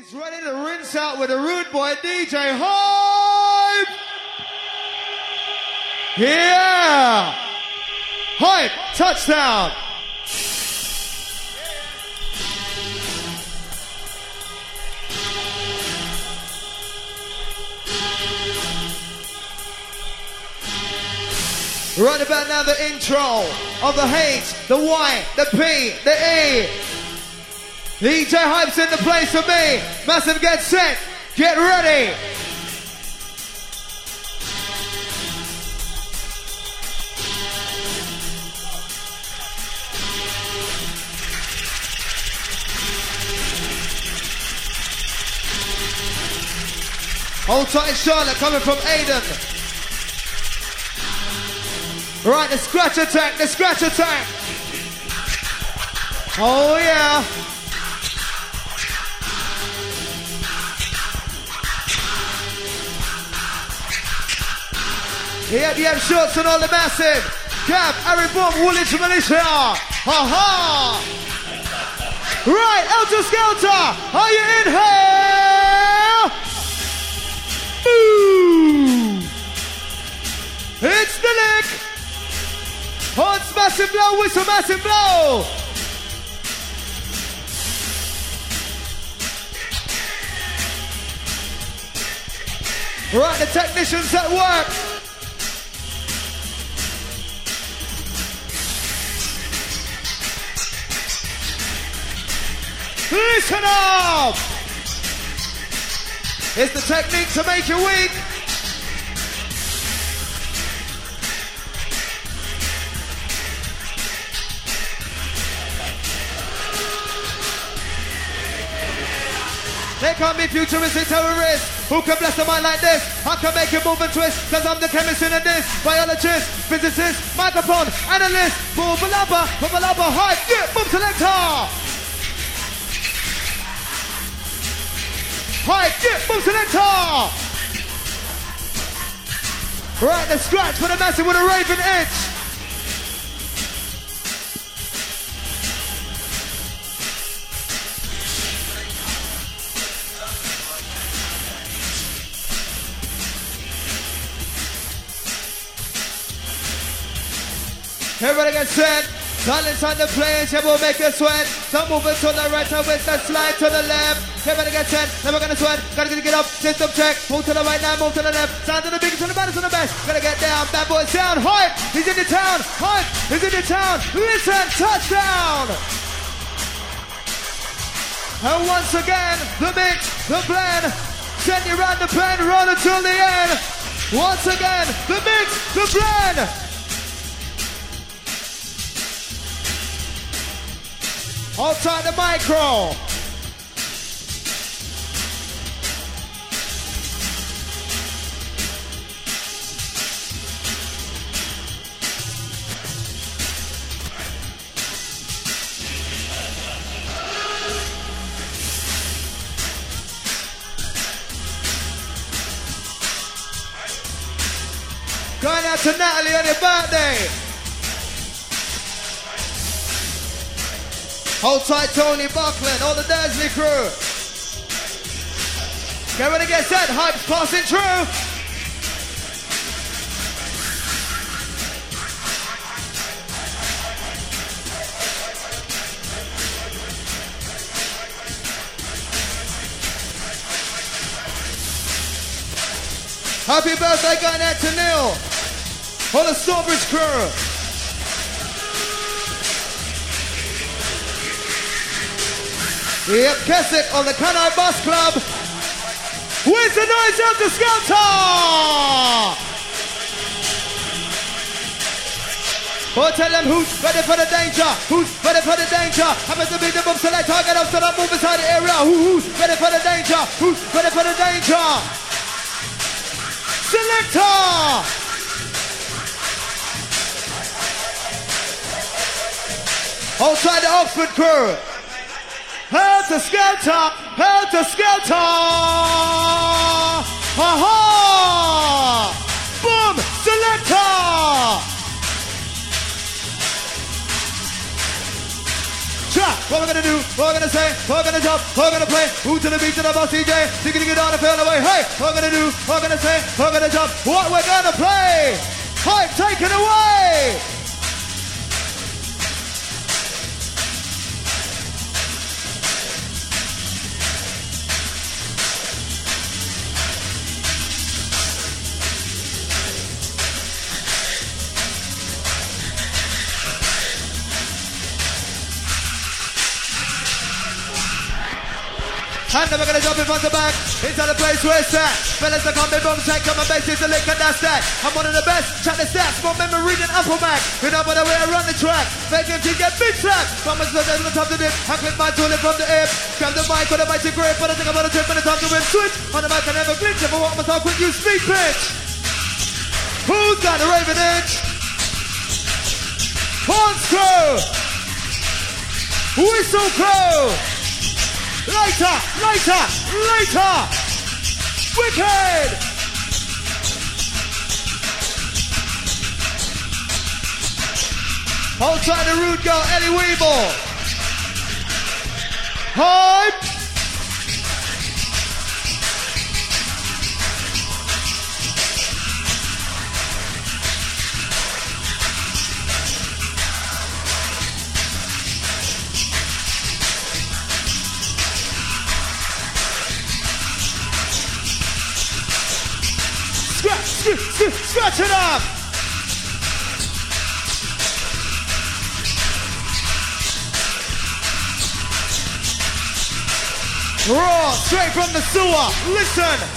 Ready to rinse out with a rude boy DJ Hype! Yeah! Hype, touchdown! Right about now, the intro of the H, the Y, the P, the E. DJ Hype's in the place for me. Massive, get set, get ready. Hold tight, Charlotte, coming from Aiden. Right, the scratch attack, the scratch attack. Oh yeah. Yep, shorts and all the massive. Gab, Harry Boom, Woolwich Militia. Ha-ha. Right, Elter Skelter, are you in here? Boo! It's the lick. Horns, massive blow, whistle, massive blow. Right, the technicians at work. Listen up! It's the technique to make you weak. They can't be futuristic terrorists who can bless the mind like this. I can make it move and twist, cause I'm the chemist in this. Biologist, physicist, microphone, analyst. Boobalaba, hype, yeah, boom selector. Hype, yeah, boom selector. Right, the scratch for the massive with a raven edge. Everybody get set. Silence on the players, yeah, we'll make you sweat. Some moving to the right, and with the slide to the left. Everybody get set, never gonna sweat. Gotta get up, system check. Move to the right now, move to the left. Sound to the biggest, to the baddest, to the best. Gotta get down, bad boy sound. Hype, he's in the town. Hype, he's in the town. Listen, touchdown. And once again, the mix, the blend. Send you round the pen, run until the end. Once again, the mix, the blend. Outside the micro. Going out to Natalie on your birthday. Hold tight, Tony Buckland, all the Dursley crew. Get ready to get set, Hype's passing through. Happy birthday going out to Neil. All the Strawbridge crew. Yep, Keswick on the Canai Bus Club. Where's the noise of the Skelter? Oh, tell them who's ready for the danger. Who's ready for the danger? Happens to be the boom selector. Get up, so I move inside the area. Who's ready for the danger? Who's ready for the danger? Selector! Outside the Oxford crew. Helter Skelter! Helter Skelter! Ha-ha! Boom! Selector! Cha! What we're gonna do? We're gonna say, we're gonna jump, we're gonna play. Who to the beat to the boss DJ? Digging it on the fail away. Hey, we're gonna do, we're gonna say, we're gonna jump. What we're gonna play? Hype, take it away. And then we're gonna jump in front of back inside the place where it's at. Fellas, I come in boom check, come on bass, it's a lick and that's that. I'm one of the best, check the stats, more memory than Apple Mac. You know by the way I run the track, make him to get big slap. Promise to the top of the dip, I click my toilet from the hip. Grab the mic with a mighty grip, but I think I'm on a trip and it's time to win. Switch, on the mic I never glitch, if I want myself quick, you speak pitch. Who's got the raving itch? Horns crow, whistle crow. Later, later, later! Wicked! Hold tight the rude girl, Ellie Weeble. Hype! Scratch it up! Raw, straight from the sewer. Listen!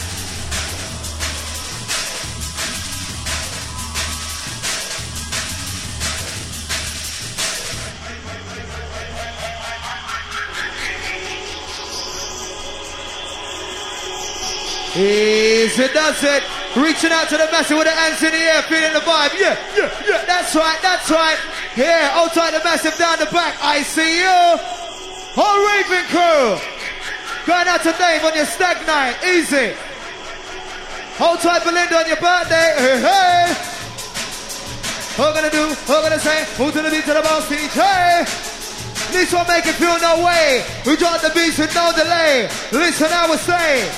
Easy does it. Reaching out to the massive with the hands in the air, feeling the vibe. Yeah, yeah, yeah. That's right, that's right. Yeah, hold tight the massive down the back. I see you. Whole Raven crew. Going out to Dave on your stag night. Easy. Hold tight Belinda on your birthday. Hey, hey. What gonna do? What gonna say? Who to the beat to the boss DJ? This one make it feel no way. We drop the beats with no delay. Listen, I will say.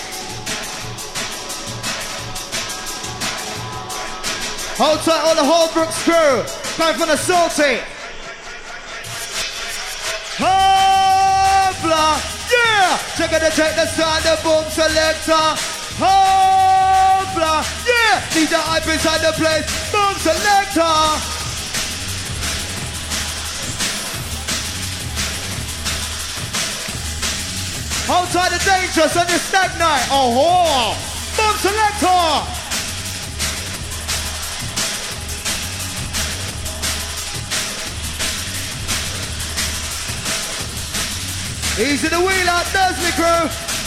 Hold tight all the Holbrooks crew. Going from the salty. Hobla, yeah! Check it, check the sound, the boom selector. Hobla, yeah! DJ hype inside the place. Boom selector. Hold tight the dangerous on your stag night. Oh, boom selector. Easy the wheel out, Dursley crew.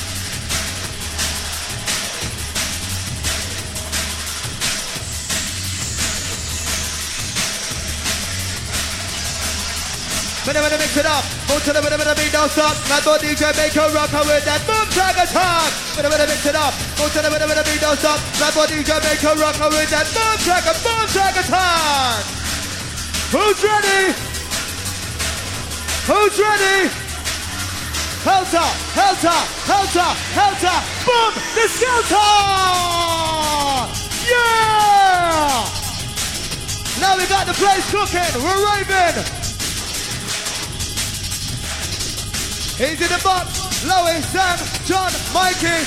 When I mix it up, move to the rhythm of the beat, don't stop. My boy DJ make a rocker with that boom track attack. When I mix it up, move to the rhythm of the beat, don't stop. My boy DJ make a rocker with that boom track attack. Who's ready? Who's ready? Helter, helter, helter, helter, boom, the skelter! Yeah! Now we got the place cooking, we're raving. He's in the box, Lois, Sam, John, Mikey.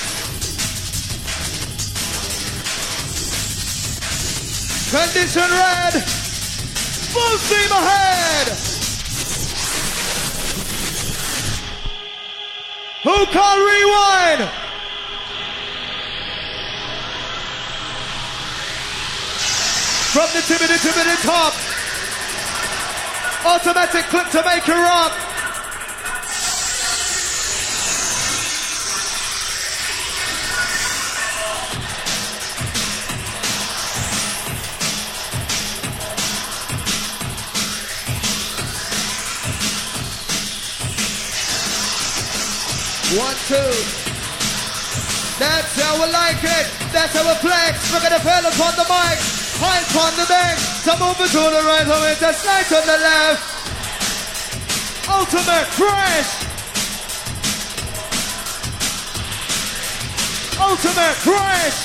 Condition red, full steam ahead. Who can't rewind? From the tippity top. Automatic clip to make her rock. One, two. That's how we like it. That's how we flex. Look at the fellas on the mic. Hype on the bank. So move it to the right, so it's a slide on the left. Ultimate fresh. Ultimate fresh.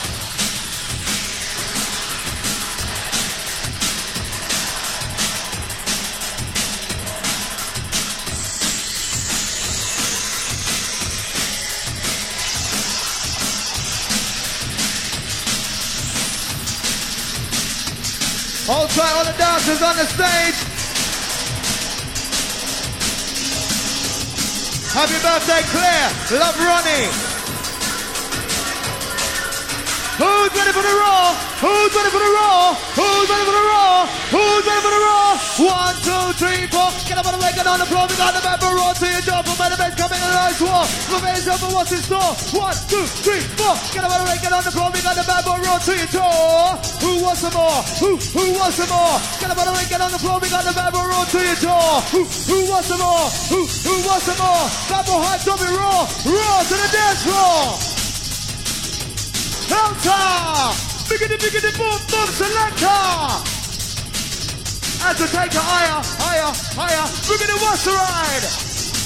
Hold tight, all the dancers on the stage. Happy birthday, Claire. Love Ronnie. Who's ready for the raw? Who's ready for the raw? Who's ready for the raw? Who's ready for the raw? 1, 2, 3, 4. Get up on the way, get on the floor. We got the member raw to your job. From the best coming in a nice war. Prepare yourself for what's in store. 1, 2, 3, 4. Get up on the way, get on the floor. We got the member raw to your door. Who wants some more? Who wants some more? Get up on the way, get on the floor. We got the member raw to your door. Who wants some more? Who wants some more? Member high, drop it raw. Raw to the dance floor. Delta! Biggity, boom, boom, selector! And to take it higher, higher, higher. Biggity, what's the ride?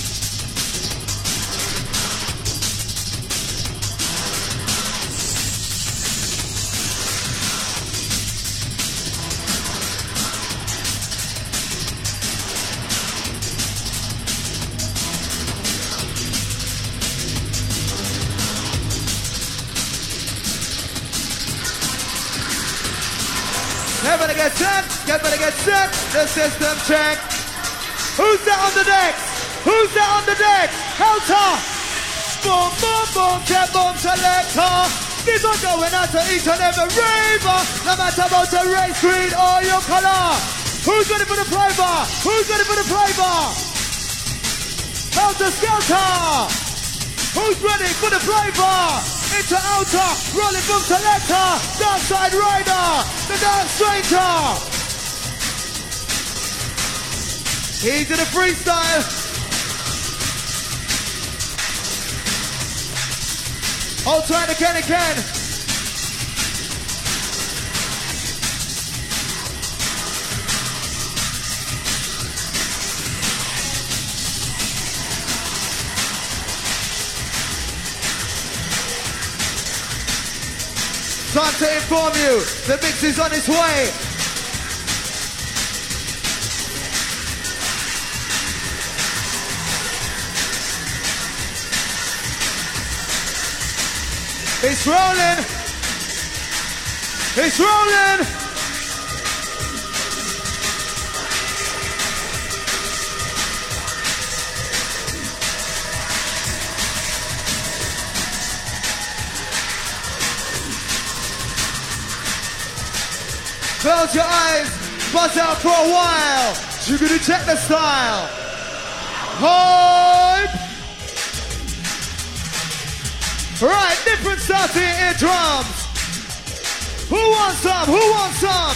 Everybody get set, everybody get set, the system check. Who's that on the deck? Who's that on the deck? Helter! Boom, boom, boom, check, boom, selector. These are going out to each and every raver, no matter about the race, creed, or your color. Who's ready for the flavor? Who's ready for the flavor? Helter Skelter! Who's ready for the flavor? Into outer, rolling from selector, dark side rider, the dark stranger. Easy to freestyle. Hold tight again. Time to inform you, the mix is on its way. It's rolling. It's rolling. Close your eyes, buzz out for a while. You're gonna check the style. Hype! Right, different stuff here in drums. Who wants some? Who wants some?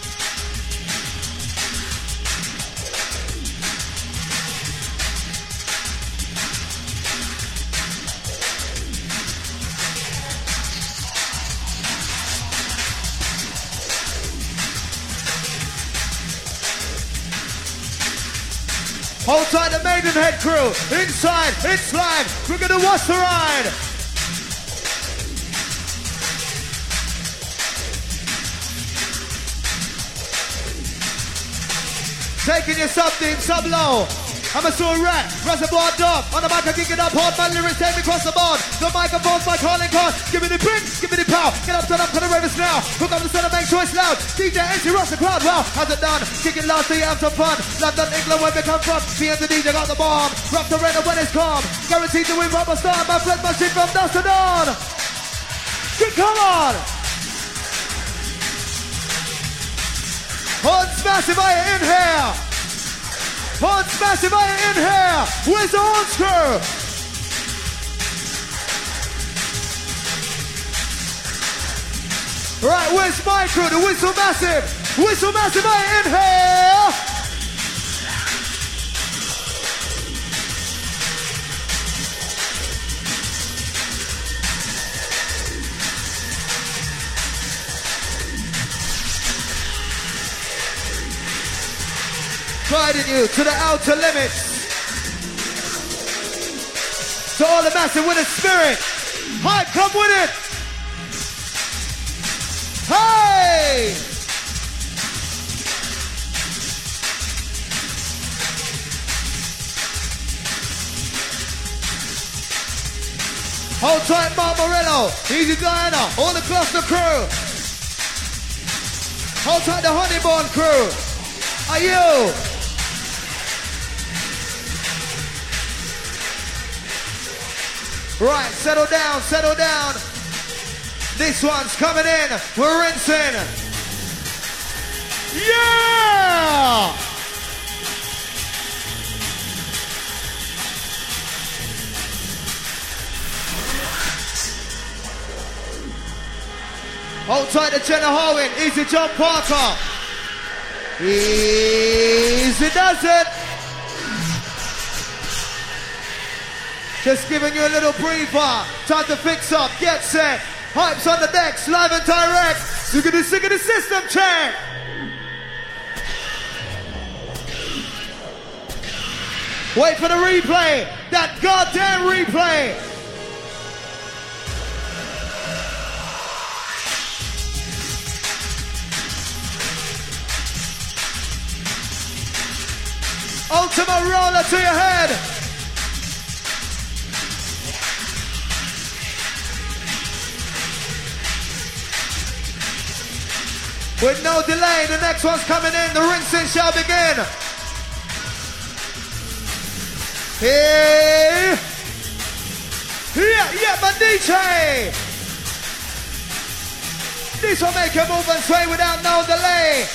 Hold tight, the Maidenhead crew. Inside, it's live. We're gonna watch the ride. Taking your sub-deep, sub-low. I'm a soul rat, reservoir dog. On the mic I kick it up hard, my lyrics take me across the board. The microphone's my calling card. Give me the bring, give me the power. Get up, turn up, to the ravers now. Hook up the center, make sure it's loud. DJ NC Ross the crowd, wow, how's it done? Kick it loud so you have some fun. London, England, where we come from. Me and the DJ got the bomb. Rock the rhythm when it's calm. Guaranteed to win from a start. My friend, my shit from dusk to dawn. Come on! Horns massive, are you in here? Horns massive, are you in here? Where's the horns crew? Right, where's my crew? The Whistle Massive. Whistle Massive, are you in here? Guiding you to the outer limits. To all the massive with a spirit. Hype, come with it. Hey! Hold tight, Mark Morello. Easy Diana. All the cluster crew. Hold tight, the Honeyborn crew. Are you? Right, settle down, settle down. This one's coming in. We're rinsing. Yeah! Hold tight to Jenna Harwin. Easy John Parker. Easy does it. Just giving you a little breather. Time to fix up. Get set. Hype's on the decks. Live and direct. Sick of the system check. Wait for the replay. That goddamn replay. Ultimate roller to your head. With no delay, the next one's coming in. The rinsing shall begin. Hey. Yeah, my DJ. This will make you move and sway without no delay.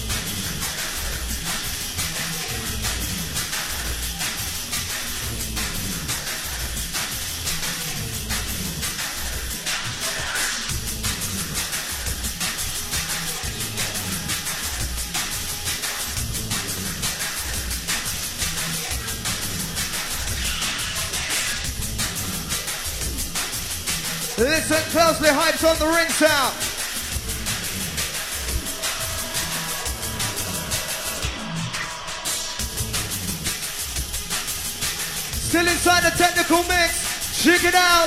Listen closely, Hype's on the ring sound. Still inside the technical mix. Check it out.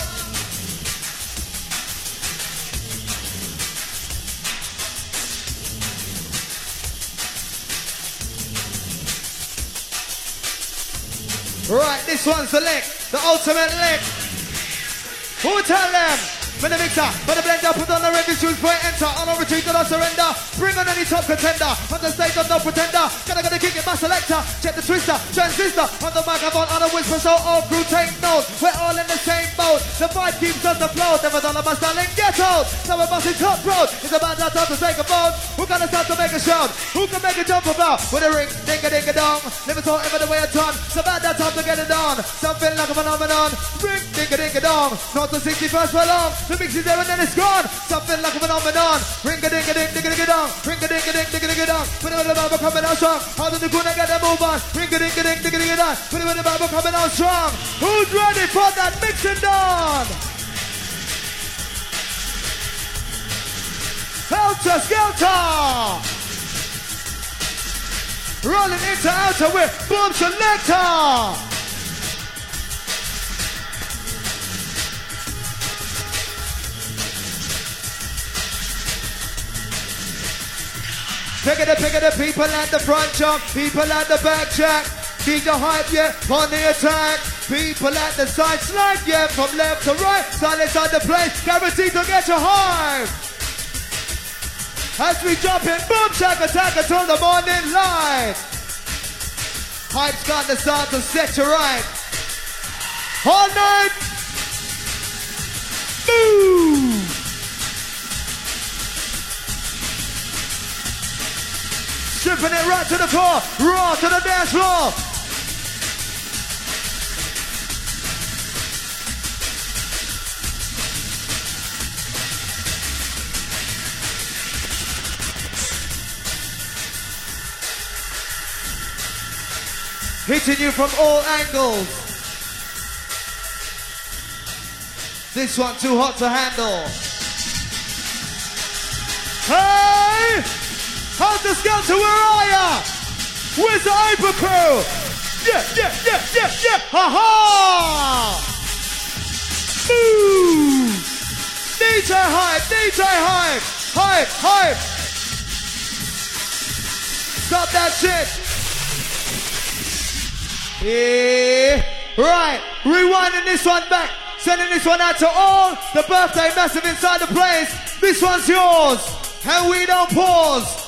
Right, this one's the lick, the ultimate lick. Who tell them? For the mixer, for the blender, put on the ready shoes, for enter, on a retreat, do not surrender. Bring on any top contender, on the stage, I'm no pretender. Gonna kick it, my selector, check the twister, transistor, on the microphone, on a whisper, so all crew take note. We're all in the same boat, the vibe keeps us afloat. Never done my styling, get out. Some of us in top road, it's about that time to take a vote. Who gonna start to make a shout? Who can make a jump about? With a ring, ding-a-ding-a-dong. Never saw ever the way I done, it's about that time to get it on. Something like a phenomenon, ring, ding-a-ding-a-dong. Not the 61st for long, the mix is there and then it's gone. Something like a phenomenon, ring-a-ding-a-ding-ding-a-ding-a-dong. Ring-a-ding-a-ding-ding-a-ding-a-dong. Put it with the Bible coming out strong. How did the gonna get the move on? Ring-a-ding-a-ding-ding-a-ding-a-dong. Put it with the Bible coming out strong. Who's ready for that mixing done? Helter Skelter! Rolling into outer with Boom Selector! Pick it the people at the front jump, people at the back jack. Keep the hype, yeah, on the attack. People at the side slide, yeah, from left to right. Silence on the place, guaranteed to get you hype. As we jump in, boom, shack attack until the morning light. Hype's got the sound to set you right. All night. Boom. Stripping it right to the floor, raw to the dance floor. Hitting you from all angles. This one too hot to handle. Hey! Helter Skelter, where are ya? Where's the Hyper crew? Yeah. Ha ha! Move! DJ hype, DJ hype! Hype, hype! Stop that shit! Yeah! Right, rewinding this one back. Sending this one out to all the birthday massive inside the place. This one's yours. And we don't pause.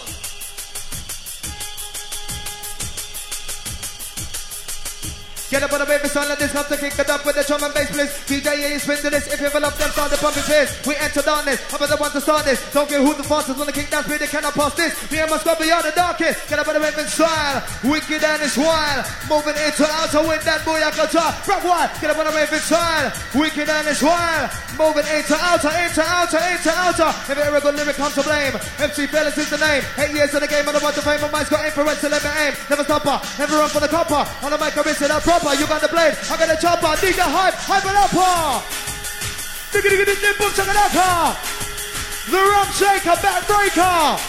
Get up on the baby sound like this, come to kick it up with the drum and bass, please. DJ, yeah, you spin to this. If you fill up them, start the pumping pace. We enter darkness, I'm the one to start this. Don't care who the fastest on the kick down speed, they cannot pass this. Me and my squad beyond the darkest. Get up on the baby style, wicked and it's wild. Moving into outer with that boy I can talk. Rock wild, get up on the baby style, wicked and it's wild. Moving into outer, into outer, into outer. If ever a good lyric comes to blame, MC Fellas is the name. 8 years in the game, on the one to fame. My mind's got influence to let me aim. Never stop her, never run for the copper. On the mic, I'm missing up proper. You got the blade, I got the chopper. Dig the hype, hype it up, digga digga digga boom, check it out, the rum shaker, back breaker.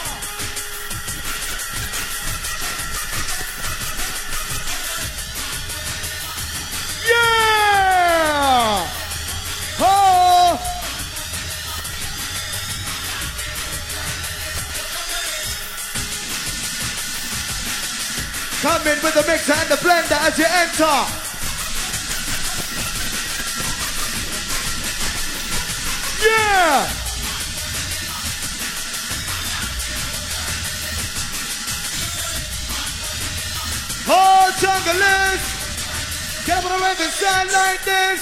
Yeah! Oh! Come in with the mixer and the blender as you enter. Yeah! Oh, junglers! Get up on the rave and stand like this!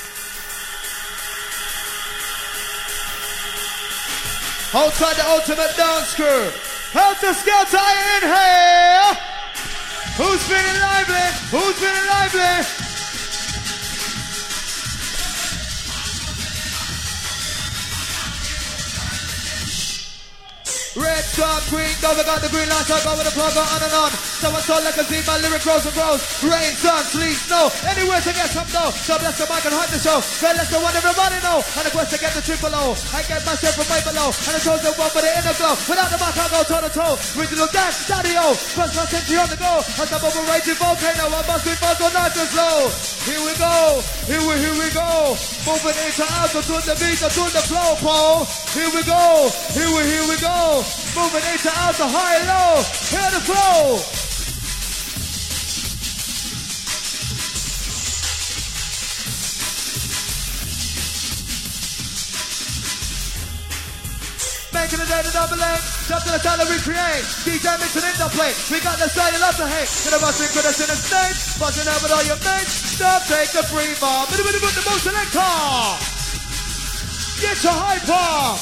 Hold tight the ultimate dance crew. Helter Skelter in here! Who's feeling lively? Who's feeling lively? Red, dark, green, go, we got the green lights, I go with the plug on and on. So I saw like a see my lyric grows and grows. Rain, sun, sleet, snow, anywhere to get some dough. So bless the mic and hype the show. Well, let's the one everybody know. And the quest to get the triple O. I get myself from way below. And the chosen one for the inner glow. Without the mic, I go toe to toe. Original dance, daddy-o. First my century on the go. As I'm over raging volcano, I must be fast on nice and slow. Here we go, here we go. Moving into outer to the beat, to the flow, Paul. Here we go, here we go. Moving into outer, high and low. Hear the flow. Making it a double A, jump to the sound that we create. DJ mixing in the play. We got the style you love to hate. Gonna bust in with us in the state. Busting out with all your mates. Stop, take a free bar. Put the most selector. Get your hyper.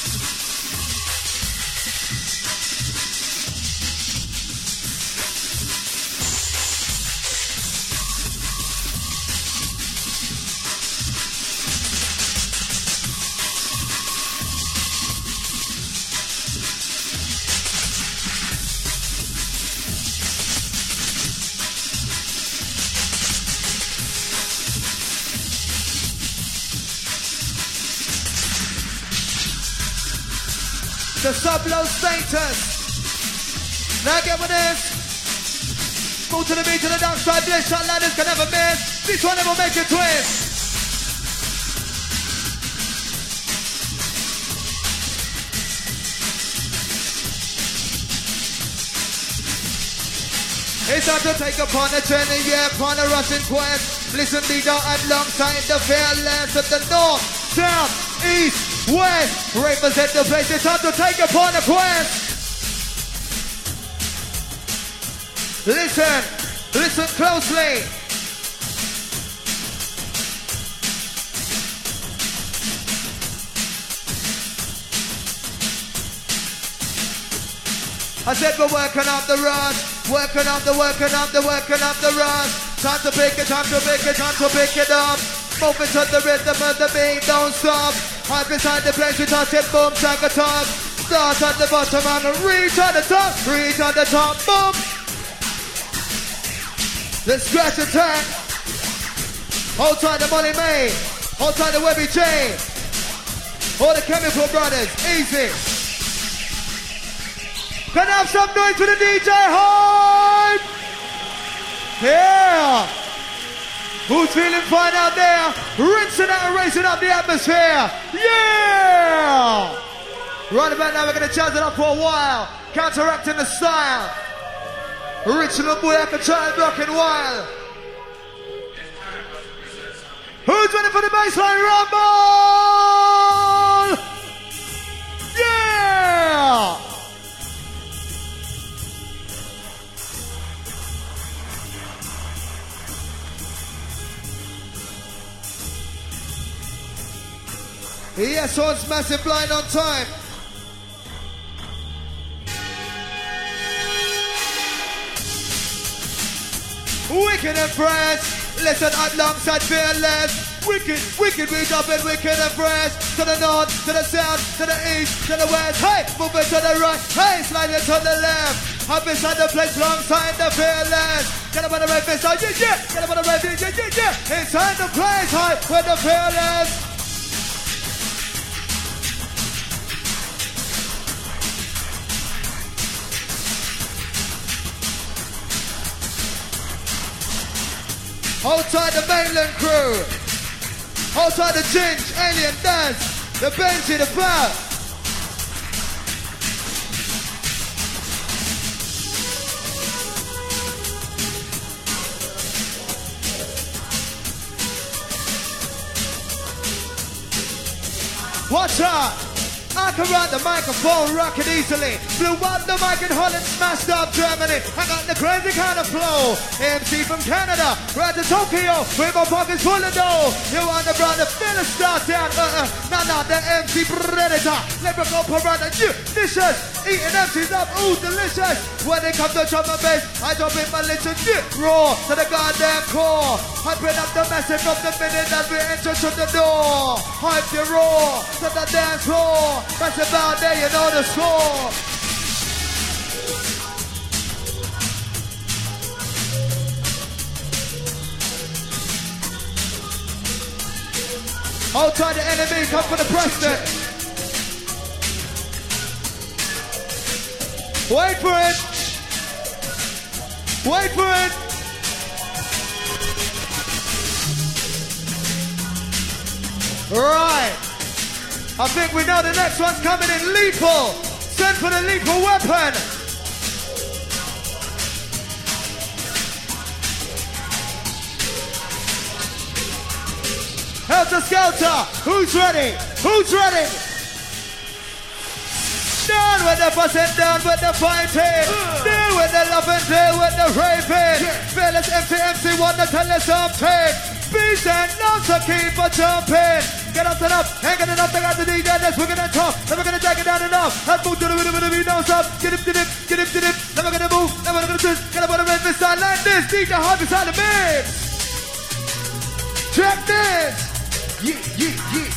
The sub-low status. Now get with this. Move to the beat, to the dance side. Bliss shot ladders can never miss. This one never make it twist. It's time to take upon a journey, yeah, upon a rushing quest. Listen, leader, alongside the fearless of the north, south, east, west. Represent the place, it's time to take upon a quest. Listen closely. I said we're working up the rush, working up the rush. Time to pick it, time to pick it, time to pick it up. Moving to the rhythm of the beat, don't stop. Hype inside the place, we touch it, boom, track a top. Start at the bottom and reach at the top, boom. Let's scratch attack. Hold tight the Molly May, hold tight the Webby J. All the Chemical Brothers, easy. Can I have some noise for the DJ Hype? Yeah! Who's feeling fine out there? Rinsing out and raising up the atmosphere. Yeah! Right about now, we're going to jazz it up for a while. Counteracting the style. Original boy, I can try and block it wild. Who's ready for the baseline rumble? Yeah! Yes, one's massive blind on time. Wicked and friends, listen alongside fearless. Wicked, wicked, we jumping wicked and friends. To the north, to the south, to the east, to the west. Hey, moving to the right, hey, sliding to the left. Up inside the place, alongside the fearless. Get up on the right fist, oh yeah, yeah. Get up on the right fist, yeah, yeah, yeah. Inside the place, high with the fearless. Hold tight the mainland crew. Hold tight the Ginge, Alien Dance, the Benji, the Bat. Watch out! I can ride the microphone, rock it easily. Blew up the mic in Holland, smashed up Germany. I got the crazy kind of flow. MC from Canada, right to Tokyo, with my pockets full of dough. You want the brother, feel a start down. Nah, the MC Predator. Lyrical piranha, vicious. Eating MCs up, ooh, delicious. When it comes to drum and bass, I drop in my little raw to the goddamn core. Hyping up the message from the minute that we enter through the door. Hype the raw to the dance floor. That's about there, you know the score. Hold tight, the enemy, come for the Preston. Wait for it. Wait for it. Right. I think we know the next one's coming in lethal. Send for the lethal weapon. Helter Skelter, who's ready? Who's ready? Down with the fussing, down with the fighting. Deal with the loving, deal with the raving. Fearless MC, wanna tell us something. Beats and notes to keep a jumping. Get up and up, hanging it up, they got the DJ that's wicked and tough. Never gonna drag it down enough. Let's move to the rhythm of the beat, don't stop. Get up, get up, get up, get up. Never gonna move, never gonna twist. Get up on the red this side like this. DJ hard beside the mix. Check this. Yeah.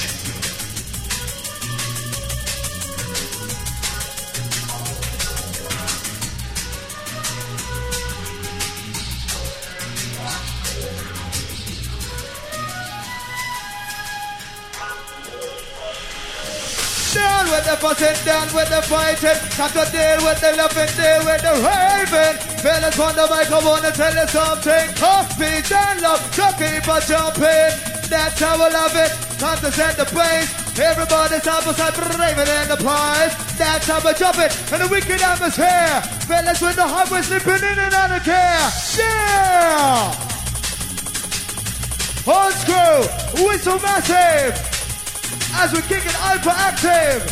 Down with the fussing, down with the fighting. Have to deal with the loving, deal with the raving. Fellas on the mic, I wanna tell you something. Peace and love, so keep on jumping. That's how I love it. Time to set the pace. Everybody's opposite, raving in the prize. That's how we jump it in a wicked atmosphere. Fellas with the heart, we're slipping in and out of care. Yeah! Horn screw, whistle massive. As we're kicking hyperactive.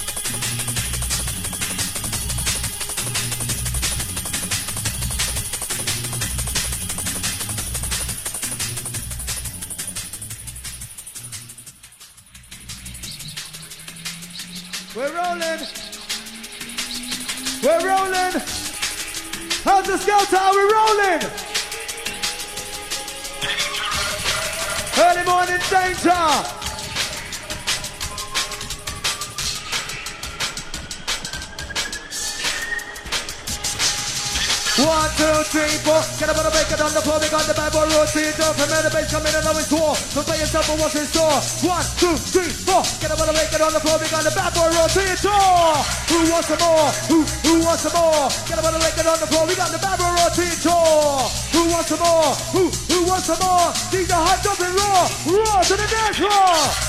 We're rolling. We're rolling. How's the Skelter? Are we rolling? Early morning danger. 1, 2, 3, 4. Get up on the break it on the floor. We got the bad boy rotate up. From the bass coming in and it's war. Prepare yourself for what's in store. 1, 2, 3, 4. Get up on the break it on the floor. We got the bad boy rotate up. Who wants some more? Who wants some more? Get up on the break it on the floor. We got the bad boy rotate up. Who wants some more? Who wants some more? These are hot up and raw. Raw to the dance floor.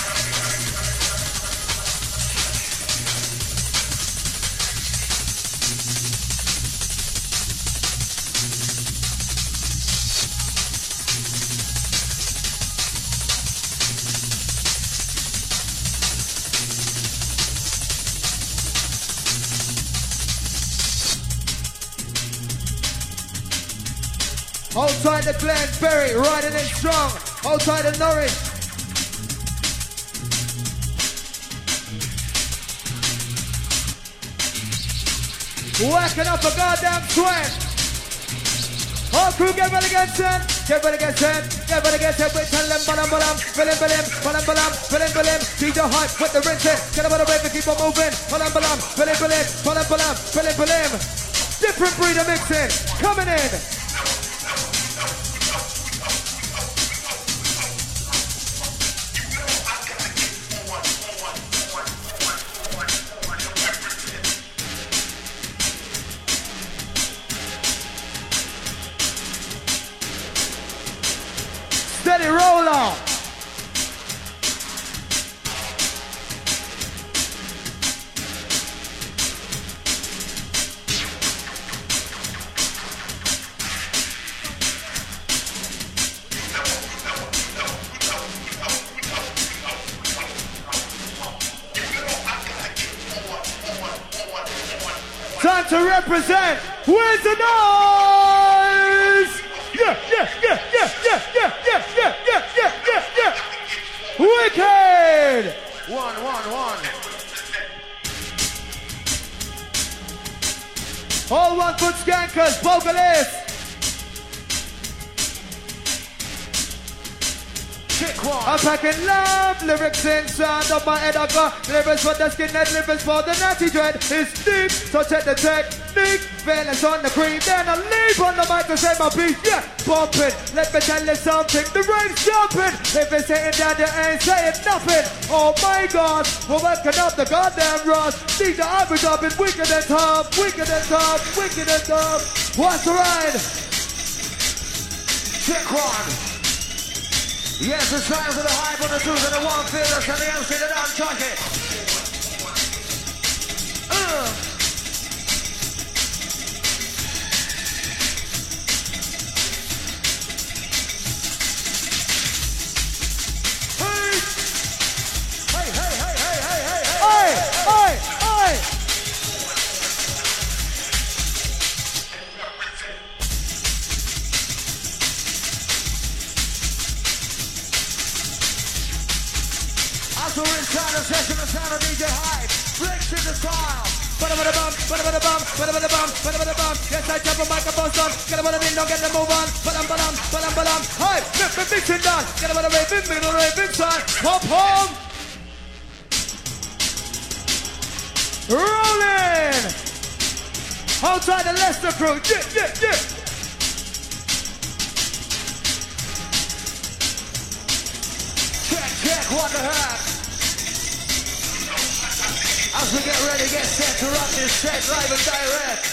Outside the Glenberry, riding it strong. Outside the Norwich. Whacking up a goddamn sweat. All crew get ready get set. Get ready get set. Get ready get set. Wait, tell them balam balam. Balam balam. Balam balam. Balam balam. See the hype with the rinse it. Get about the rave and keep on moving. Balam balam. Balam balam. Balam balam. Balam balam. Different breed of mixing. Coming in. Steady roller. Time to represent. Where's the noise? Yeah. Wicked! 1. All 1 foot skankers, vocalists. I'm packing love, lyrics inside of my head. I got lyrics for the skinhead, lyrics for the natty dread. It's deep, so check the technique. Feelings on the cream, then I leave on the mic to say my beat. Yeah, bumping. Let me tell you something, the rain's jumping. If it's sitting down, you ain't saying nothing. Oh my God, we're working up the goddamn rust. These are average up in wicked and tough, wicked and tough, wicked and tough. What's the ride? Check 1. Yes, it's time for the hype on the 2s and the 1 feelers and the MC that don't chuck it. Hey! So inside the session, the sound of DJ Hype breaks in the style. Ba-da-ba-da-bum, ba-da-ba-da-bum, ba-da-ba-da-bum, ba-da-ba-da-bum. Yes, I jump a microphone son. Get about a ding, don't get the move on. Ba-dum, ba-dum, ba-dum, ba-dum. Hype, mixing done. Get about a rave inside. Hop home. Rolling. Outside the Leicester crew. Yeah. Check, what the heck? As we get ready, get set to rock this set live and direct.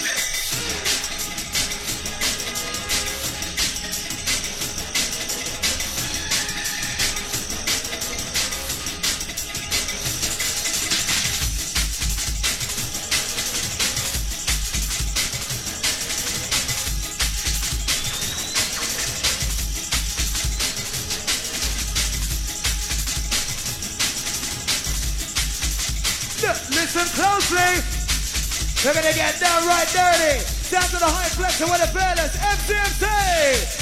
Listen closely. We're gonna get down right dirty. Down to the high flex and with the fellas. MCMC.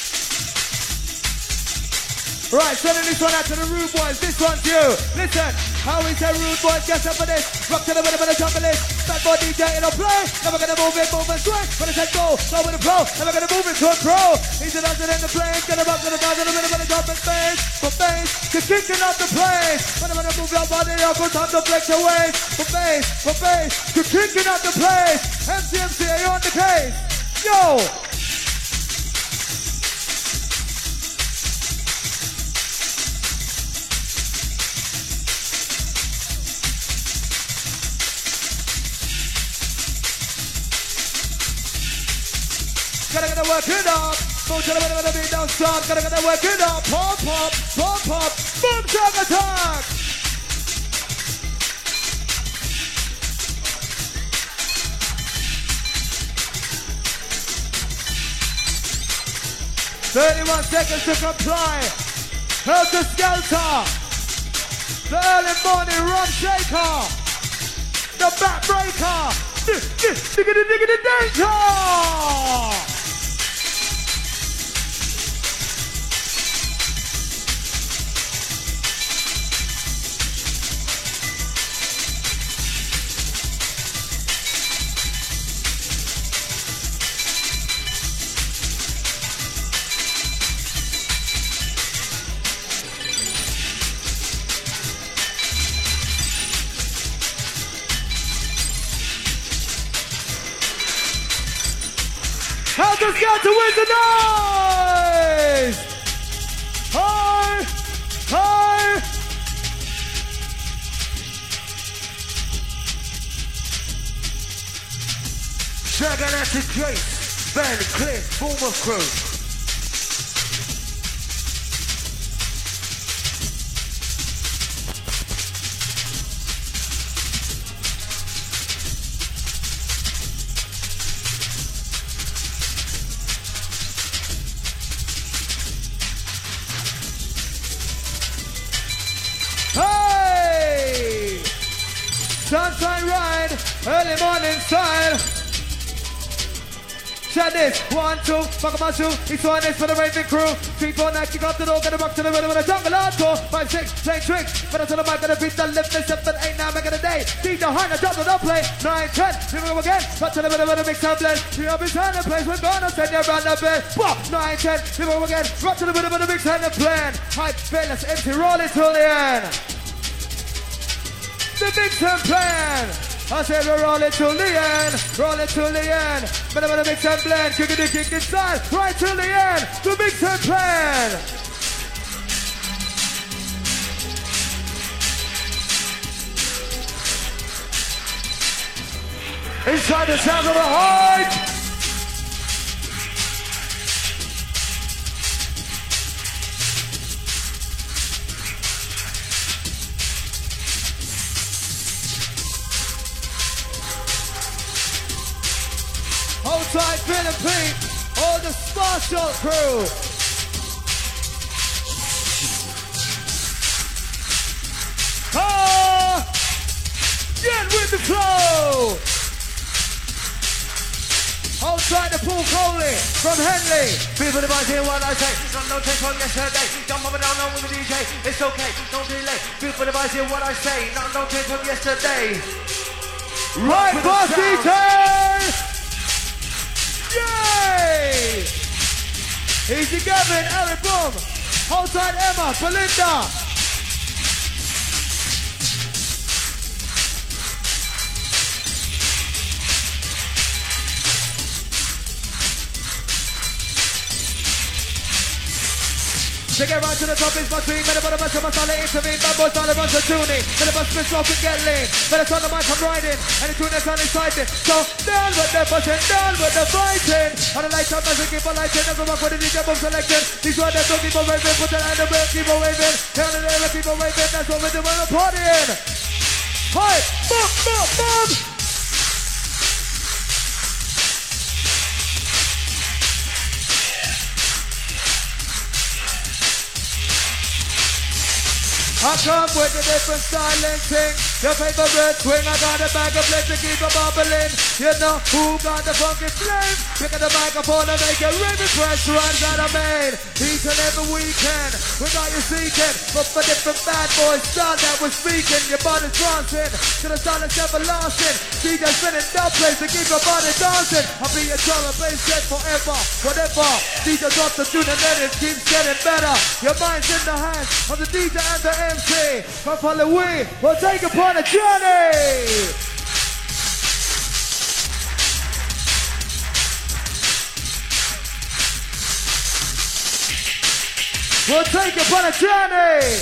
Right, sending this one out to the rude boys. This one's you. Listen. How is that rude boy? Get up for this. Rock to the rhythm of the jungle is. Bad boy DJ in a play. Never gonna move and swing. When it's head go with the pro. Never gonna move it to a pro. He's a dancer in the place. Gonna rock to the bars in the rhythm of the drum and bass. For bass, you're kicking up the place. When I'm gonna move your body, I'll go time to break your waist. For bass, you're kicking up the place. MC, are you on the case? Yo! Gotta work it up. Move to the rhythm of the beat, don't stop. Gotta work it up. Pop, boom, shock attack. "31 seconds to comply. Helter Skelter. The early morning run shaker. The back breaker. Diggity danger. Helter's got to win the night! High! Dragon at the Grace, Van Cliff, Boomer Crew. Sunshine ride, early morning style. Shut this, 1, 2, fuck up my shoe. Each one is for the raving crew. 3, 4, 9, kick off the door, gonna rock to the rhythm of the jungle hardcore. 5, 6, playing tricks. But until the mic, gonna beat the lift, 7, 8, 9, making a day. DJ Hunter, double, don't play. 9, 10, here we go again. Rock to the rhythm of the mix and blend. We up inside the place, we're gonna send you around the bed. 9, 10, here we go again. Rock to the rhythm of the mix and the blend. Hype, fearless, empty, roll it till the end. The mix and plan. I said we're rolling to the end, But I'm gonna mix and blend, kick inside, right till the end. The mix and plan. Inside the sound of the heart. Outside Bill and Pete, all the Sparshot crew. Get with the flow. Outside the pool Coley from Henley. People about hear what I say. Don't take on yesterday. Don't move it down on with the DJ. It's okay, don't delay. People about hear what I say. Don't take on yesterday. Right, boss DJ. Yay! Easy Gavin, Eric Boom, outside Emma, Belinda. To get right to the top is my team, better put a bunch of my solid intervene, bad boys all a bunch of tuning, better bust Smith off and get lean, better turn the mic I'm riding, and the tune that's unexciting, so down with the pushing, down with the fighting, on the light up as we keep on lighting, never walk with the DJ boom selection, these are the two people waving, put the line in the break, keep on waving, down in the air, keep on waving, that's what we do when we're partying, hi, boom, boom, boom. I come with a different styling thing. Your favorite swing, I got a bag of bliss to keep it bubbling. You know who got the funky flame? Pick up the microphone and make it ring fresh runs that I made. Each and every weekend, we got you seeking. But for different bad boys, style that we're speaking. Your body's dancing to the sound that's everlasting. DJ spinning that place to keep your body dancing. I'll be your drum and bass set forever, whatever. DJ drops the tune and then it keeps getting better. Your mind's in the hands of the DJ and the MC. Come follow we, we'll take upon a journey. We'll take upon a journey.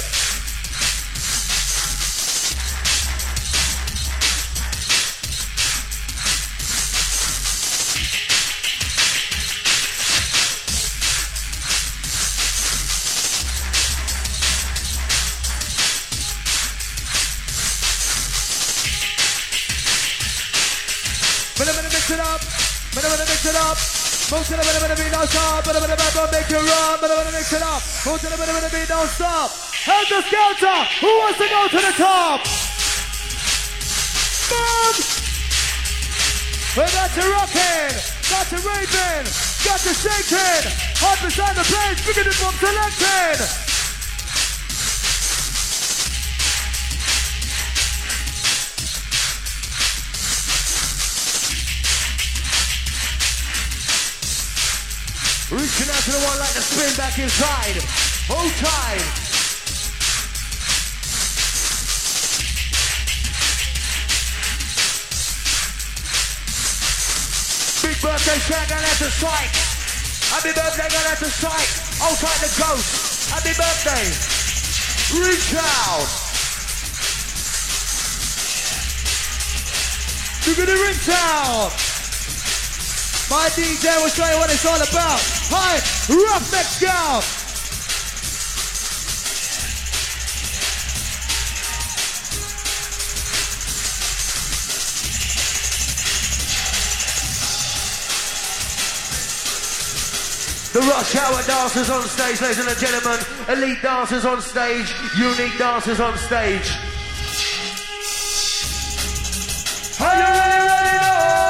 Mix it up, mix it up. Move to the beat, don't stop. Make it run, mix it up. Move to the beat, don't stop. Helter Skelter, who wants to go to the top? Boom! We got you rocking, got you raving, got you shaking. Hard beside the place, bigger than from selecting. Reaching out to the one like the spin back inside. Hold tight. Big birthday shout out to Strike. Happy birthday going out to Strike. Hold tight the ghost. Happy birthday. Reach out. Look at the reach out. My DJ will show you what it's all about. Hi, Roughneck Scout. The Rush Hour dancers on stage, ladies and gentlemen. Elite dancers on stage, unique dancers on stage. Are you ready?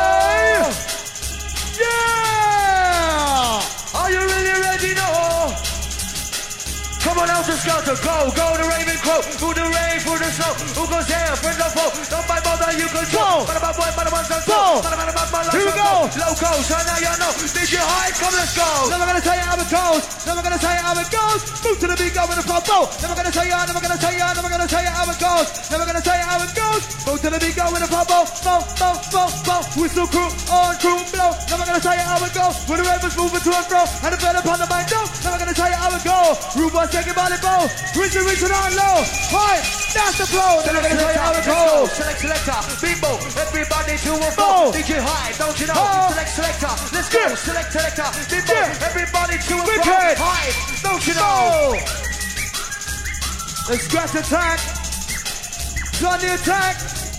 Yeah! Are you really ready now? Come on, Helter Skelter, go to Raven Crow, who the rave, who the snow, who goes there, friend of foe, don't buy mother, you control. Go! Here we go! Loco, so now you know, did you hide? Come, let's go! Never gonna tell you how it goes, never gonna tell you how it goes, move to the beat, go with the front bow, never gonna tell you, never gonna tell you, never gonna tell you how it goes, never gonna tell you how it goes, move to the beat, go with the front bow, bow, whistle crew, on crew, blow, never gonna tell you how it goes, with the ravens moving to and fro, and the fella upon the mic, no, never gonna tell you how it goes, Ruba taking body bow, reaching on low, high, that's the flow, never gonna tell you how it goes, selector, bimbo, everybody to a flow, DJ High, don't you know, selector, let's go, selector, bimbo, everybody to a flow, high, don't you know, let's scratch attack, on the attack,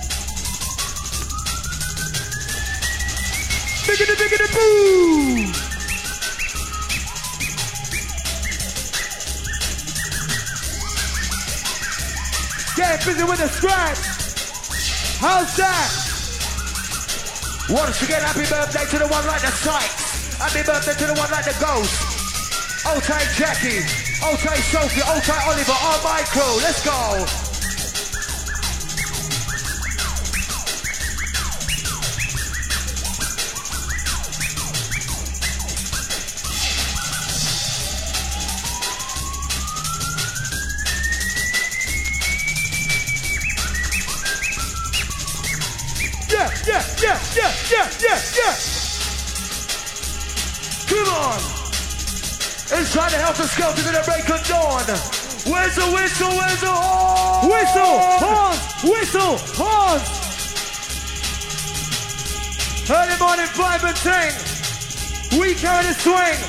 biggity boo. Get busy with the scratch. How's that? Once again, happy birthday to the one like the Sykes. Happy birthday to the one like the Ghost. Old tight Jackie. Old tight Sophie. Old tight Oliver. All my crew. Let's go. Yeah. Come on. Inside the Helter Skelter to the break of dawn. Where's the whistle? Where's the horn? Whistle, horns. Early morning vibe and ting. We carry the swing.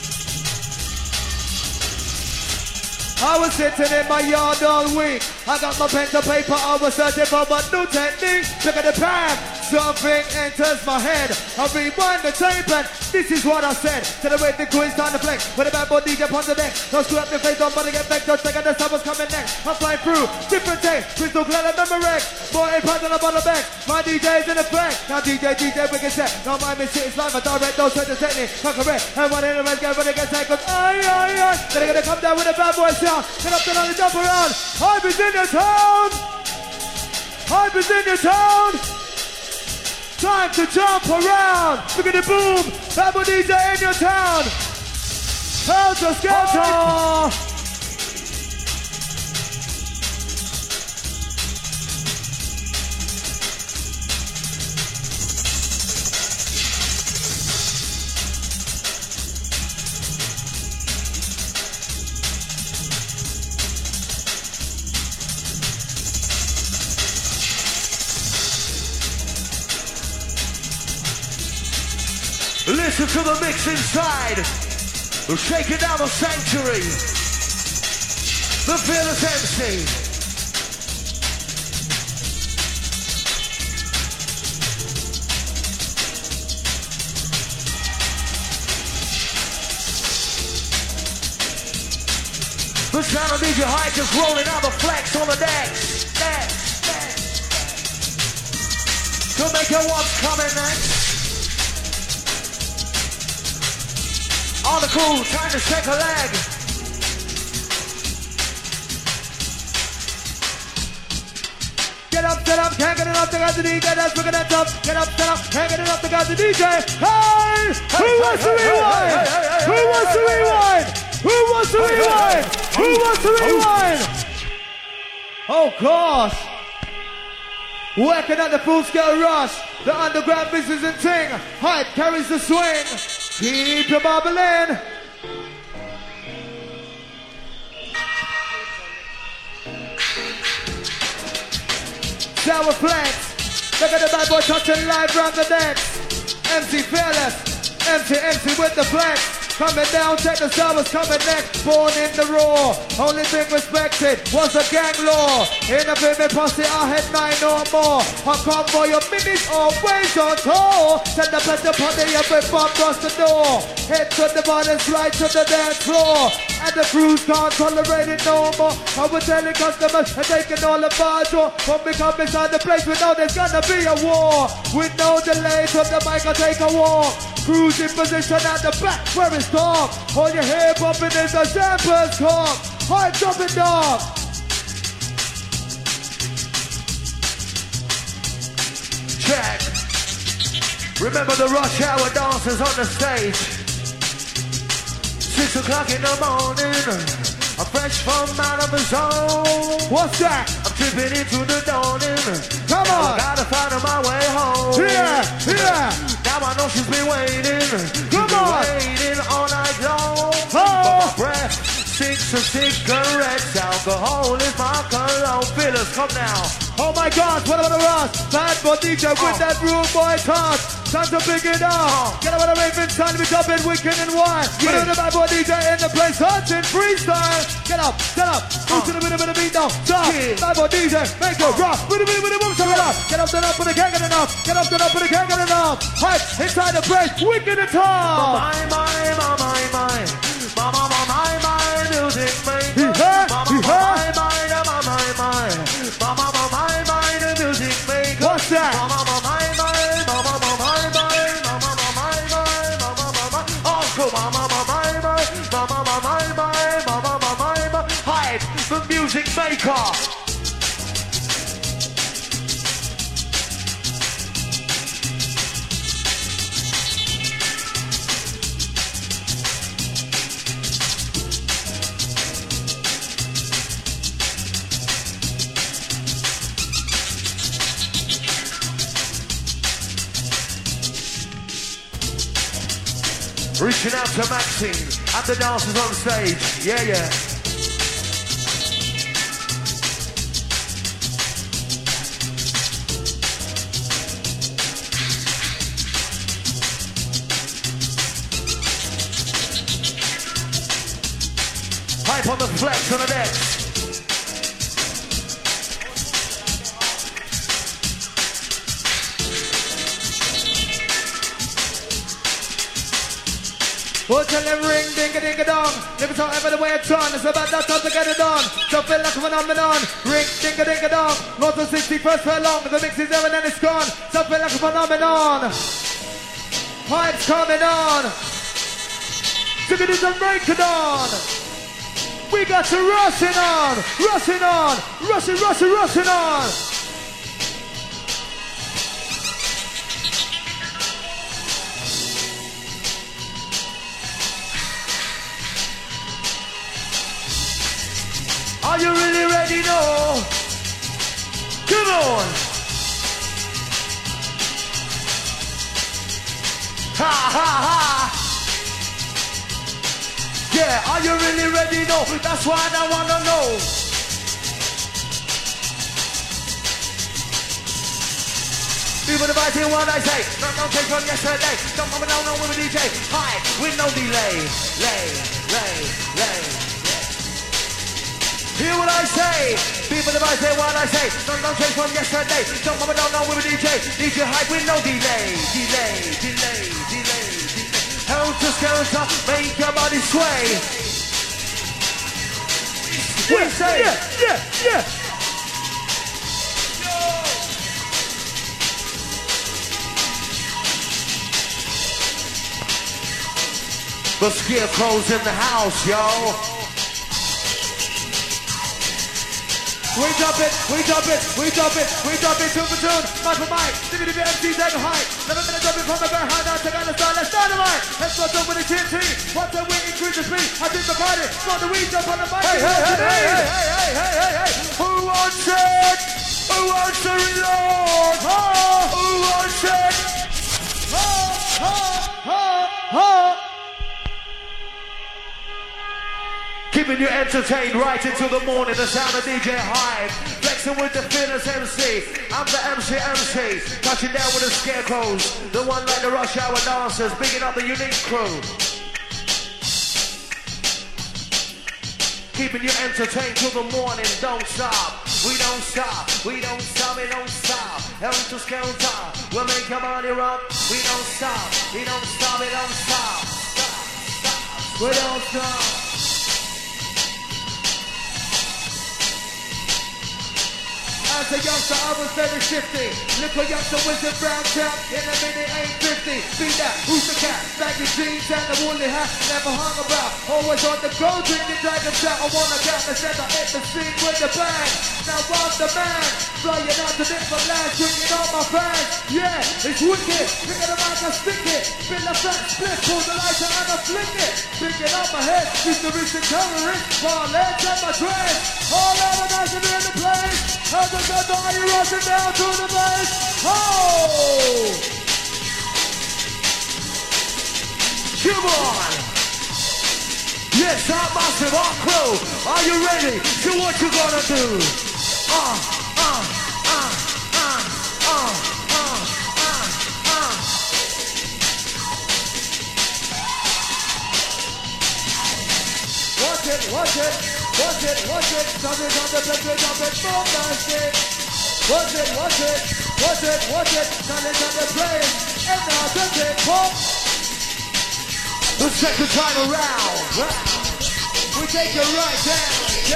I was sitting in my yard all week. I got my pen to paper. I was searching for my new technique. Look at the pan. Something enters my head. I rewind the tape and this is what I said. Celebrate the crew, it's time to flex. With a bad boy DJ on the deck. Don't screw up your face, don't bother get back. Don't check out the summer's coming next. I'm flying through, different take. Crystal clear and Memorex. More impact on the bottom back. My DJ's in effect. Now DJ, wicked set. Don't mind me, shit, it's live. I direct, don't set the technique. Not correct. Everyone in the rest, get ready to get set. Cause aye. Then they're gonna come down with a bad boy sound. Get up, and jump around. Hype is in your town. Hype is in your town. Time to jump around. Look at the boom. Bad boy DJ in your town. Helter Skelter. Listen to the mix inside. We're shaking down the sanctuary. The fearless MC. The sound of DJ Hype just rolling out the flex on the decks. Jamaica, what's coming next? On the cool, time to shake a leg. Get up, can't get it up, the guys the DJ, that's looking at top. Get up, can't get it up, the guys the DJ. Hey! Who wants to rewind? Who wants to rewind? Who wants to rewind? Who wants to rewind? Oh gosh! Working at the full scale rush, the underground business and ting. Hype carries the swing. Keep your bubbling. Sour Flex. Look at the bad boy touching live round the decks. MC Fearless. MC with the flex. Coming down, check the servers coming next. Born in the raw. Only thing respected was the gang law. In a vivid posse, I had 9 or more. I come for your minutes always on tour. Send the pleasure party, every bump across the door. Head to the bar and slide to the dance floor. And the crews can't tolerate it no more. I was telling customers and taking all the bars raw. When we come inside the place, we know there's gonna be a war. With no delay, from the mic I take a walk. Cruise in position at the back where it's dark. All you hear bumping is a Zamper's cock. Hype jumping dog. Check. Remember the rush hour dancers on the stage. 6 o'clock in the morning. I'm fresh from out of the zone. What's that? I'm tripping into the dawning. Come on. I gotta find my way home. Here. Now I know she's been waiting. Come on. Waiting all night long. Oh. For my breath, 6 of cigarettes. Alcohol is my cologne. Feelers, come now. Oh my God, what about the rush? Bad boy DJ with that rude boy touch. Time to pick it up. Get out of the raven, time to be jumping, wicked and wild. Put the bad boy DJ in the place, touching freestyle. Get up, move to the rhythm of the beat now. Stop, bad boy DJ, make it rock. With the boom, shut it up. Get up, but it can't get enough. Get up, but it can't get enough. Hype inside the place, wicked and tall. My, music maker. My, music maker. What's that? Hype, the music maker. Reaching out to Maxine and the dancers on stage. Yeah. Hype on the flex on the deck. Oh, tell them ring, ding a ding a dong. Never saw ever the way it's on. It's about that time to get it on. So feel like a phenomenon. Ring, ding a ding a dong. Not to 60 first for long. The mix is there and then it's gone. So feel like a phenomenon. Pipes coming on. Took it and break it on. We got to rushing on. Rushing on. Rushing on. Are you really ready now? Come on! Ha ha ha! Yeah, are you really ready now? That's what I wanna know. People advise hear what I say. Don't take from yesterday. Don't come down with a DJ. Hi, with no delay. Lay. Hear what I say. People advise hear what I say. Don't take from yesterday. Don't come down with a DJ. DJ hype with no delay. Delay. Helter skelter, make your body sway. We say, yeah. The scarecrow's in the house, yo. We drop it, tune for tune, mic for mic, diggity bit MC's at the height. Never been a drop it from the behind, now take on the start, let's start the mic. Let's go through with the TNT, what's the way increase the speed, I did the party, for the weed jump on the mic. Hey, who wants it? Who wants to reload? Who wants it? Keeping you entertained right into the morning, the sound of DJ Hype. Flexing with the fearless MC. I'm the MC. Touching down with the scarecrows. The one like the rush hour dancers. Bigging up the unique crew. Keeping you entertained till the morning, don't stop. We don't stop. Helter skelter, we'll make your body rock. We don't stop. We don't stop. As a youngster, I was very shifty. Little youngster with a brown cap, in a minute ain't 50. Be that, who's the cat? Baggy jeans and a woolly hat, never hung about. Always on the go, drinking dragon shot. I wanna get the set, I hit the scene with the bang. Now I'm the man, flying out the different lands, bringing all my fans. Yeah, it's wicked, pick it up and stick it. Spin the fat split, pull the lighter and I flick it. Picking up my head, used to reach the terrorist. My legs and my dress, all over guys are in the place. How's the gun, are you rushing down to the base? Oh! Come on! Yes, our massive, our crew. Are you ready? So what you gonna do? Watch it. Jump it, boom, that's it. Watch it. Turn the play. And now touch it, boom. The second time around. We take it right down.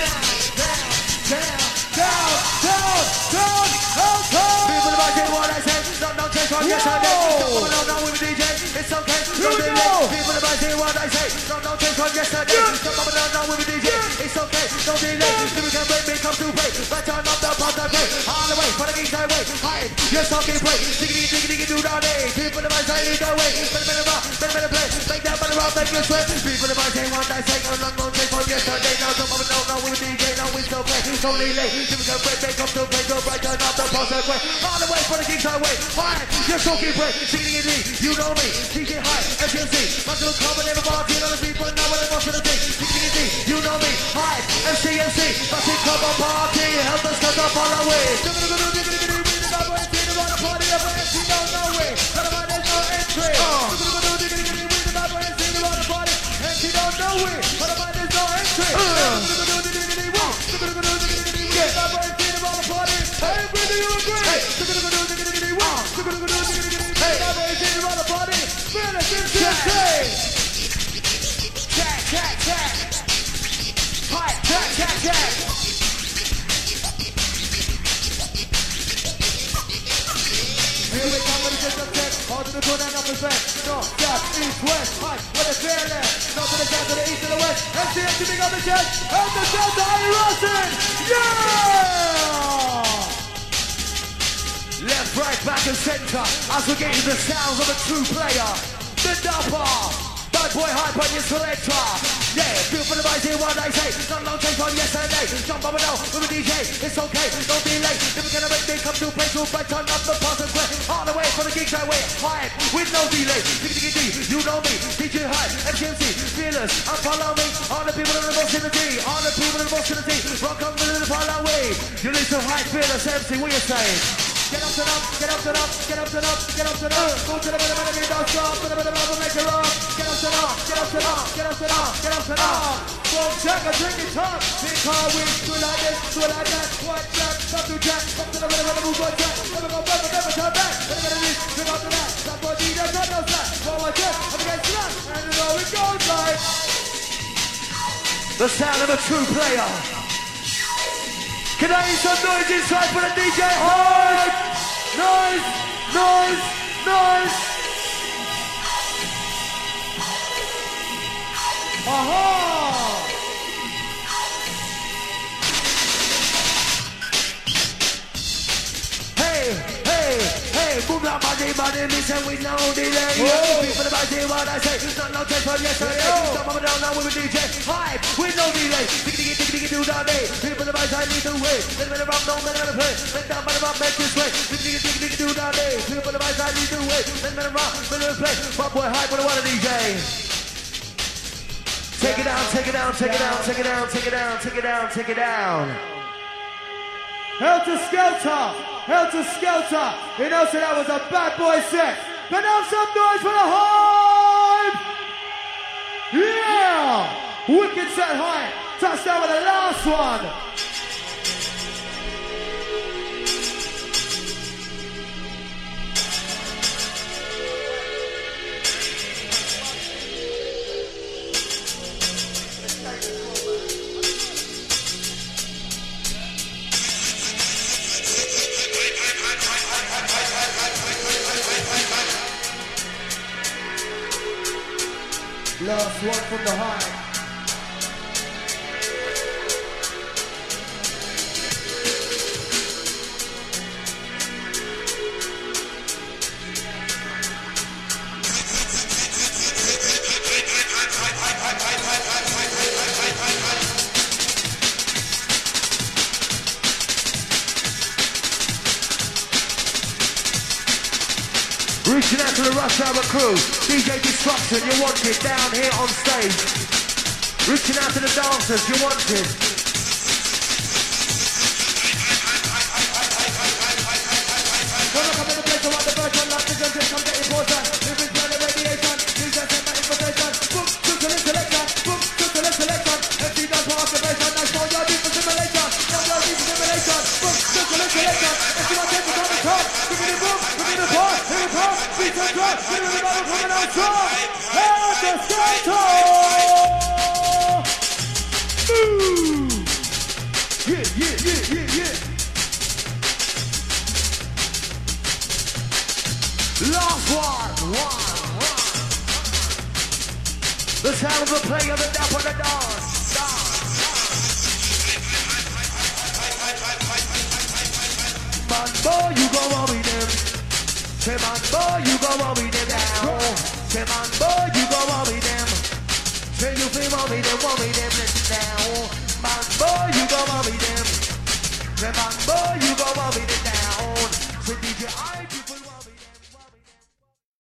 People about to what I say. Don't take on yesterday. No, with the DJ. It's okay. Don't delay. People about to what I say. Don't take on yesterday. No, with the DJ. It's okay. Don't delay. We can break, come to play. But turn up the part of play. All the way, for the geeks highway. Hide. Yes, okay, play. Diggity, do that day. People about to say, go away. Better play. Make that money rock, make you sweat. People about to what I say. Don't take on yesterday. No, with the DJ. No, it's okay. Don't delay. We can break, come to play. Go right, turn up the part of play. All the way, for the geeks highway. Hide. Yes, okay, play. Diggity, you know me. DJ High, FNC. Muscle common in the party. All the people know what I'm watching the thing. Diggity, you know me. Hide. MCMC. Muscle common party. Help us cut up all the way. the corner and up the fence. North, south, east, west, high, where the fear left. North to the south, to the east, to the west. MCM to big up the chest. And the south to Harry Rosson. Yeah! Left, right, back and centre. As we get into the sounds of a true player. The Dapper. Bad boy hype on your selector. Yeah, feel for the mighty one I say. Not long take on yesterday. Jump up and down with a DJ. It's okay, don't be late. Never gonna make me come to play to fight on up the pass and square. All the way for the gigs I wait. Hype with no delay. You know me. DJ Hype, MCMC, fearless. And follow me. All the people in the vicinity. All the people in the vicinity. Rock on with the follow way. You listen to Hype, fearless, MC. What you saying? Get up to up, get up to up, get up to up, get up to up. Go to the middle, middle, don't stop. To the middle, make it up. Get up to up, get up to up, get up to up, get up to up. Go check a drink it up. Because we do like this, do like that. White jack, come to jack, come to the middle, move on jack. Never go back, never turn back. Never gonna reach, drink up to that. That's what DJ does, no slack. Forward check, up against that. And you know it goes like. The sound of a true player. Can I hear some noise inside for the DJ? Hype! Noise! Noise! Noise! Aha! Hey! Hey! Hey! Move like money, listen with no delay. People about to what I say. Not no take from yesterday. Stop up and down now with a DJ. Hype! With no delay. Diggy do that day. People about to lead the way. Let me rock, no man ever play. Let down by the rock, make this way. Diggy do that day. People about to lead the way. Let me rock, let me play. Pop boy hype with a water DJ. Take it down, take it down, take it down, take it down, take it down, take it down, take it down. Helter Skelter, Helter Skelter. You know, so that was a bad boy set. But now some noise for the Hype. Yeah, wicked set Hype. Touchdown with the last one. Last one from the Hype. Reaching out to the Rush Hour crew, DJ Destruction, you're wanted down here on stage. Reaching out to the dancers, you're wanted. When I come in the place, I want the virtual life to just come get important. Living by the radiation, please just take my invitation. Boom, to the selection, boom, to the selection. If you don't want observation, I show your deep simulation. Now your deep simulation, boom, to the selection. If you don't take the time to talk, give me the boom, give me the ball, give me the ball. Beat and drop, give me the ball coming out strong. Helter Skelter! Ooh! Yeah, yeah, yeah, yeah, yeah. Last one. The sound of the play of the dap on the dance. Man, boy, you go on with them. Say, man, boy, you go on with them now. Say, man, boy, you go on with them. Say, you feel on with them, listen down.